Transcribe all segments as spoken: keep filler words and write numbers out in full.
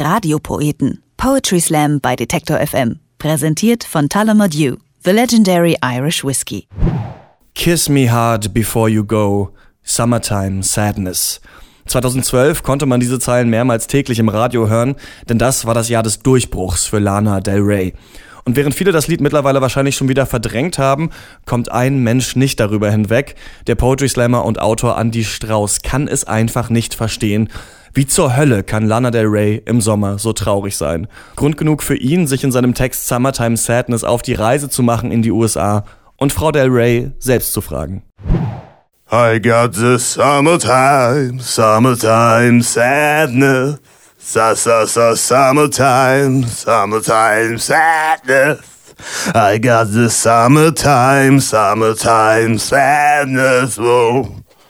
Radiopoeten. Poetry Slam bei Detektor F M. Präsentiert von Tullamore Dew, the legendary Irish whiskey. Kiss me hard before you go, Summertime Sadness. zweitausendzwölf konnte man diese Zeilen mehrmals täglich im Radio hören, denn das war das Jahr des Durchbruchs für Lana Del Rey. Und während viele das Lied mittlerweile wahrscheinlich schon wieder verdrängt haben, kommt ein Mensch nicht darüber hinweg. Der Poetry Slammer und Autor Andy Strauß kann es einfach nicht verstehen. Wie zur Hölle kann Lana Del Rey im Sommer so traurig sein? Grund genug für ihn, sich in seinem Text Summertime Sadness auf die Reise zu machen in die U S A und Frau Del Rey selbst zu fragen. I got the summertime, summertime sadness. Sa sa sa summertime, summertime sadness. I got the summertime, summertime sadness. Whoa,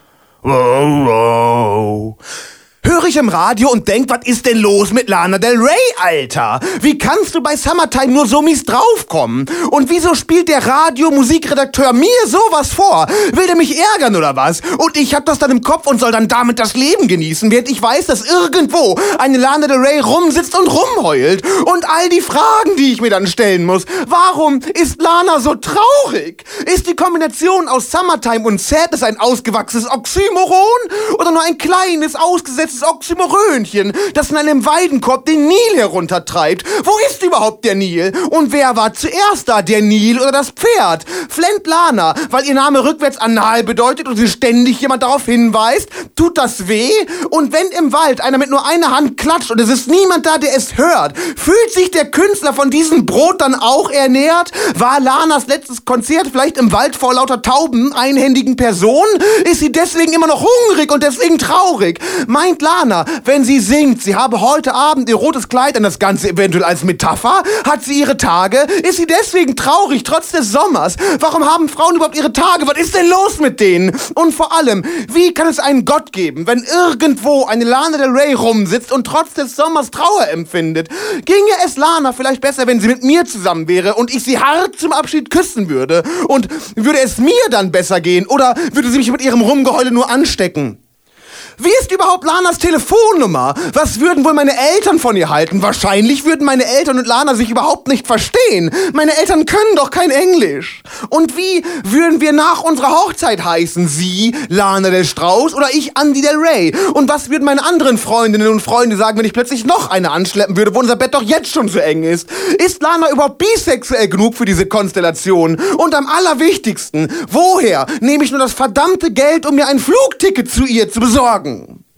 whoa, whoa. Höre ich im Radio und denk, was ist denn los mit Lana Del Rey, Alter? Wie kannst du bei Summertime nur so mies draufkommen? Und wieso spielt der Radio-Musikredakteur mir sowas vor? Will der mich ärgern oder was? Und ich hab das dann im Kopf und soll dann damit das Leben genießen, während ich weiß, dass irgendwo eine Lana Del Rey rumsitzt und rumheult. Und all die Fragen, die ich mir dann stellen muss. Warum ist Lana so traurig? Ist die Kombination aus Summertime und Sadness ein ausgewachsenes Oxymoron? Oder nur ein kleines, ausgesetztes Oxymorönchen, das in einem Weidenkorb den Nil heruntertreibt? Wo ist überhaupt der Nil? Und wer war zuerst da, der Nil oder das Pferd? Flennt Lana, weil ihr Name rückwärts anal bedeutet und sie ständig jemand darauf hinweist? Tut das weh? Und wenn im Wald einer mit nur einer Hand klatscht und es ist niemand da, der es hört, fühlt sich der Künstler von diesem Brot dann auch ernährt? War Lanas letztes Konzert vielleicht im Wald vor lauter tauben, einhändigen Personen? Ist sie deswegen immer noch hungrig und deswegen traurig? Meint Lana, wenn sie singt, sie habe heute Abend ihr rotes Kleid an, das Ganze eventuell als Metapher? Hat sie ihre Tage? Ist sie deswegen traurig, trotz des Sommers? Warum haben Frauen überhaupt ihre Tage? Was ist denn los mit denen? Und vor allem, wie kann es einen Gott geben, wenn irgendwo eine Lana Del Rey rumsitzt und trotz des Sommers Trauer empfindet? Ginge es Lana vielleicht besser, wenn sie mit mir zusammen wäre und ich sie hart zum Abschied küssen würde? Und würde es mir dann besser gehen? Oder würde sie mich mit ihrem Rumgeheule nur anstecken? Wie ist überhaupt Lanas Telefonnummer? Was würden wohl meine Eltern von ihr halten? Wahrscheinlich würden meine Eltern und Lana sich überhaupt nicht verstehen. Meine Eltern können doch kein Englisch. Und wie würden wir nach unserer Hochzeit heißen? Sie, Lana Del Strauß, oder ich, Andy Del Rey? Und was würden meine anderen Freundinnen und Freunde sagen, wenn ich plötzlich noch eine anschleppen würde, wo unser Bett doch jetzt schon so eng ist? Ist Lana überhaupt bisexuell genug für diese Konstellation? Und am allerwichtigsten, woher nehme ich nur das verdammte Geld, um mir ein Flugticket zu ihr zu besorgen?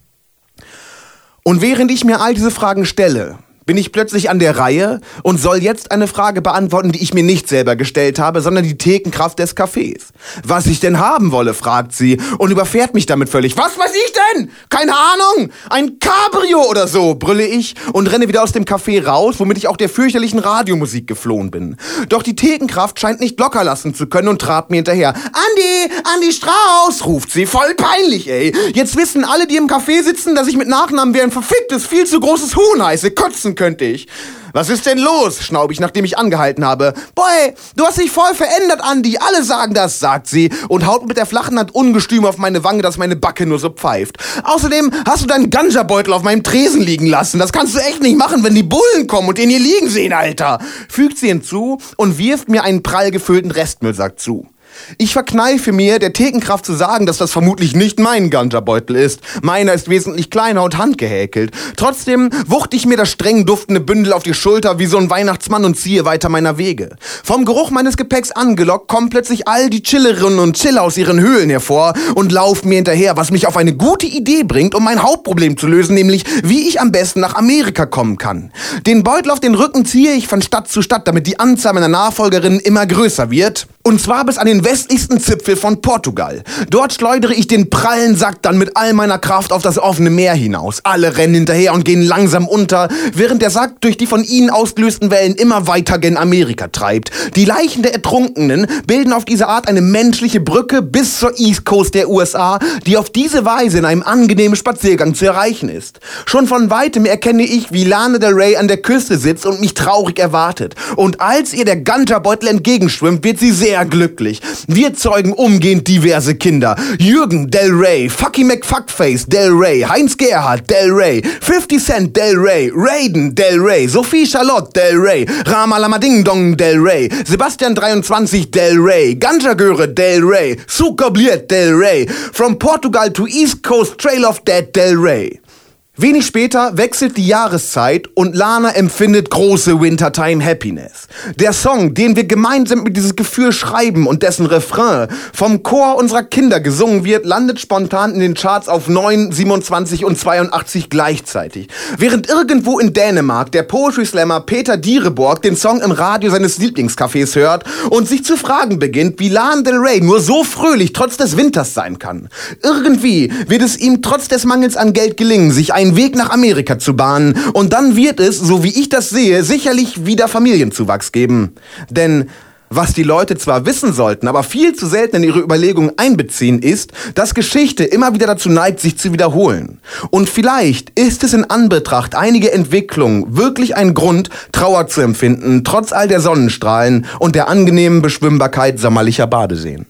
Und während ich mir all diese Fragen stelle, bin ich plötzlich an der Reihe und soll jetzt eine Frage beantworten, die ich mir nicht selber gestellt habe, sondern die Thekenkraft des Cafés. Was ich denn haben wolle, fragt sie und überfährt mich damit völlig. Was weiß ich denn? Keine Ahnung. Ein Cabrio oder so, brülle ich und renne wieder aus dem Café raus, womit ich auch der fürchterlichen Radiomusik geflohen bin. Doch die Thekenkraft scheint nicht locker lassen zu können und trabt mir hinterher. Andi, Andi Strauß, ruft sie. Voll peinlich, ey. Jetzt wissen alle, die im Café sitzen, dass ich mit Nachnamen wie ein verficktes, viel zu großes Huhn heiße. Kotzen könnte ich. Was ist denn los? Schnaub ich, nachdem ich angehalten habe. Boy, du hast dich voll verändert, Andi. Alle sagen das, sagt sie und haut mit der flachen Hand ungestüm auf meine Wange, dass meine Backe nur so pfeift. Außerdem hast du deinen Ganja-Beutel auf meinem Tresen liegen lassen. Das kannst du echt nicht machen, wenn die Bullen kommen und den hier liegen sehen, Alter. Fügt sie hinzu und wirft mir einen prall gefüllten Restmüllsack zu. Ich verkneife mir, der Thekenkraft zu sagen, dass das vermutlich nicht mein Ganja-Beutel ist. Meiner ist wesentlich kleiner und handgehäkelt. Trotzdem wuchte ich mir das streng duftende Bündel auf die Schulter wie so ein Weihnachtsmann und ziehe weiter meiner Wege. Vom Geruch meines Gepäcks angelockt, kommen plötzlich all die Chillerinnen und Chiller aus ihren Höhlen hervor und laufen mir hinterher, was mich auf eine gute Idee bringt, um mein Hauptproblem zu lösen, nämlich wie ich am besten nach Amerika kommen kann. Den Beutel auf den Rücken ziehe ich von Stadt zu Stadt, damit die Anzahl meiner Nachfolgerinnen immer größer wird. Und zwar bis an den westlichsten Zipfel von Portugal. Dort schleudere ich den prallen Sack dann mit all meiner Kraft auf das offene Meer hinaus. Alle rennen hinterher und gehen langsam unter, während der Sack durch die von ihnen ausgelösten Wellen immer weiter gen Amerika treibt. Die Leichen der Ertrunkenen bilden auf diese Art eine menschliche Brücke bis zur East Coast der U S A, die auf diese Weise in einem angenehmen Spaziergang zu erreichen ist. Schon von weitem erkenne ich, wie Lana Del Rey an der Küste sitzt und mich traurig erwartet. Und als ihr der Ganja-Beutel entgegenschwimmt, wird sie sehr sehr glücklich. Wir zeugen umgehend diverse Kinder. Jürgen Del Rey, Fucky McFuckface Del Rey, Heinz Gerhardt Del Rey, fifty Cent Del Rey, Raiden Del Rey, Sophie Charlotte Del Rey, Ramalama Ding Dong Del Rey, Sebastian dreiundzwanzig Del Rey, Ganja Göre Del Rey, Sukabliet Del Rey, From Portugal to East Coast Trail of Dead Del Rey. Wenig später wechselt die Jahreszeit und Lana empfindet große Wintertime Happiness. Der Song, den wir gemeinsam mit dieses Gefühl schreiben und dessen Refrain vom Chor unserer Kinder gesungen wird, landet spontan in den Charts auf neun, siebenundzwanzig und zweiundachtzig gleichzeitig. Während irgendwo in Dänemark der Poetry Slammer Peter Diereborg den Song im Radio seines Lieblingscafés hört und sich zu fragen beginnt, wie Lana Del Rey nur so fröhlich trotz des Winters sein kann. Irgendwie wird es ihm trotz des Mangels an Geld gelingen, sich ein Weg nach Amerika zu bahnen und dann wird es, so wie ich das sehe, sicherlich wieder Familienzuwachs geben. Denn was die Leute zwar wissen sollten, aber viel zu selten in ihre Überlegungen einbeziehen, ist, dass Geschichte immer wieder dazu neigt, sich zu wiederholen. Und vielleicht ist es in Anbetracht einiger Entwicklungen wirklich ein Grund, Trauer zu empfinden, trotz all der Sonnenstrahlen und der angenehmen Beschwimmbarkeit sommerlicher Badeseen.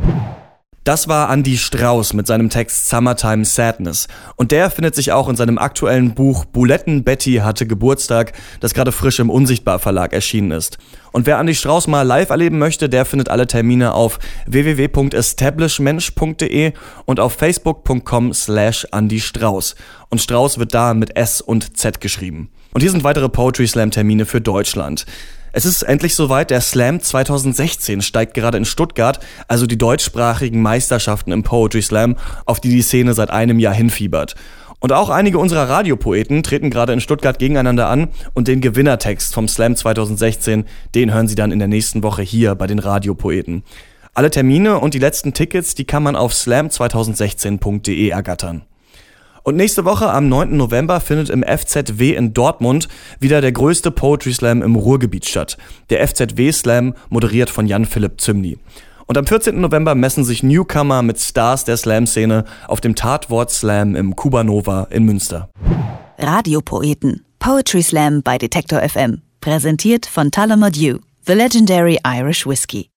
Das war Andy Strauß mit seinem Text Summertime Sadness. Und der findet sich auch in seinem aktuellen Buch Buletten Betty hatte Geburtstag, das gerade frisch im Unsichtbar Verlag erschienen ist. Und wer Andy Strauß mal live erleben möchte, der findet alle Termine auf w w w punkt establishmensch punkt d e und auf facebook punkt com slash Andy Strauß. Und Strauß wird da mit S und Z geschrieben. Und hier sind weitere Poetry Slam Termine für Deutschland. Es ist endlich soweit, der Slam zwanzig sechzehn steigt gerade in Stuttgart, also die deutschsprachigen Meisterschaften im Poetry Slam, auf die die Szene seit einem Jahr hinfiebert. Und auch einige unserer Radiopoeten treten gerade in Stuttgart gegeneinander an und den Gewinnertext vom Slam zwanzig sechzehn, den hören Sie dann in der nächsten Woche hier bei den Radiopoeten. Alle Termine und die letzten Tickets, die kann man auf slam zwanzig sechzehn punkt d e ergattern. Und nächste Woche am neunten November findet im F Z W in Dortmund wieder der größte Poetry Slam im Ruhrgebiet statt. Der F Z W Slam, moderiert von Jan-Philipp Zymny. Und am vierzehnten November messen sich Newcomer mit Stars der Slam-Szene auf dem Tatwort Slam im Kubanova in Münster. Radiopoeten. Poetry Slam bei Detektor F M. Präsentiert von Tullamore Dew, The Legendary Irish Whiskey.